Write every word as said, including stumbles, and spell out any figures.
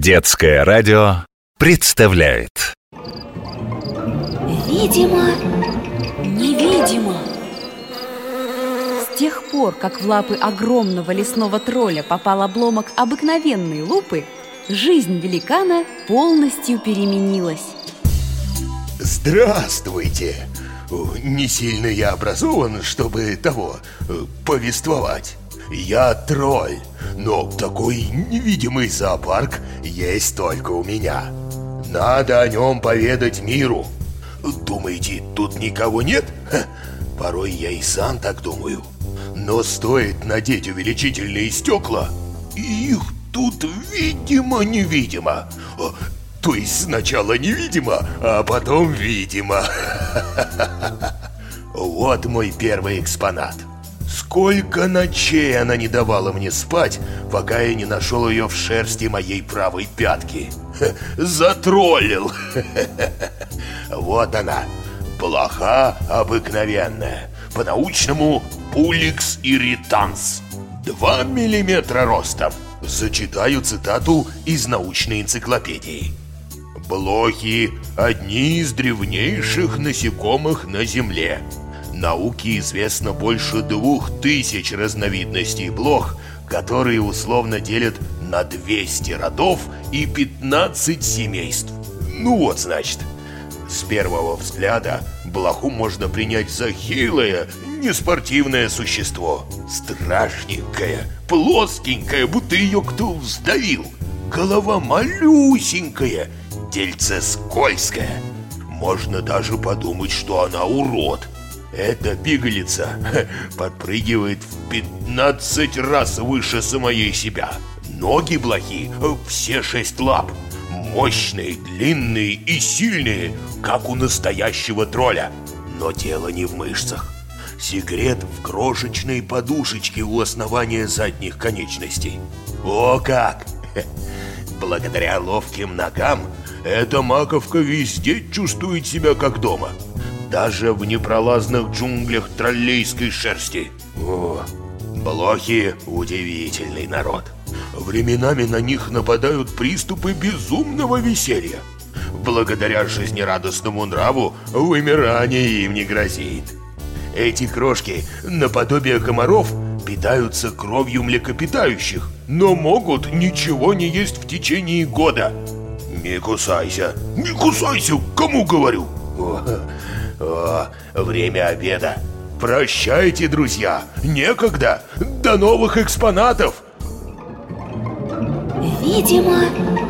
Детское радио представляет Видимо, невидимо. С тех пор, как в лапы огромного лесного тролля попал обломок обыкновенной лупы, жизнь великана полностью переменилась. Здравствуйте! Не сильно я образован, чтобы того, повествовать. Я тролль, но такой невидимый зоопарк есть только у меня. Надо о нем поведать миру. Думаете, тут никого нет? Ха, порой я и сам так думаю. Но стоит надеть увеличительные стекла, и их тут видимо-невидимо. То есть сначала невидимо, а потом видимо. Вот мой первый экспонат. Сколько ночей она не давала мне спать, пока я не нашел ее в шерсти моей правой пятки. Затроллил. Вот она, блоха обыкновенная, по-научному Пуликс ирританс. Два миллиметра ростом. Зачитаю цитату из научной энциклопедии. Блохи – одни из древнейших насекомых на Земле. Науке известно больше двух тысяч разновидностей блох, которые условно делят на двести родов и пятнадцать семейств. Ну вот, значит, с первого взгляда блоху можно принять за хилое, неспортивное существо. Страшненькое, плоскенькое, будто ее кто сдавил. Голова малюсенькая, тельце скользкое. Можно даже подумать, что она урод. Эта пигалица подпрыгивает в пятнадцать раз выше самой себя. Ноги блохи, все шесть лап, мощные, длинные и сильные, как у настоящего тролля. Но дело не в мышцах. Секрет в крошечной подушечке у основания задних конечностей. О как! Благодаря ловким ногам эта маковка везде чувствует себя как дома. Даже в непролазных джунглях троллейской шерсти. О, блохи – удивительный народ. Временами на них нападают приступы безумного веселья. Благодаря жизнерадостному нраву вымирание им не грозит. Эти крошки, наподобие комаров, питаются кровью млекопитающих, но могут ничего не есть в течение года. Не кусайся, не кусайся, кому говорю? О, о, время обеда. Прощайте, друзья, некогда. До новых экспонатов. Видимо,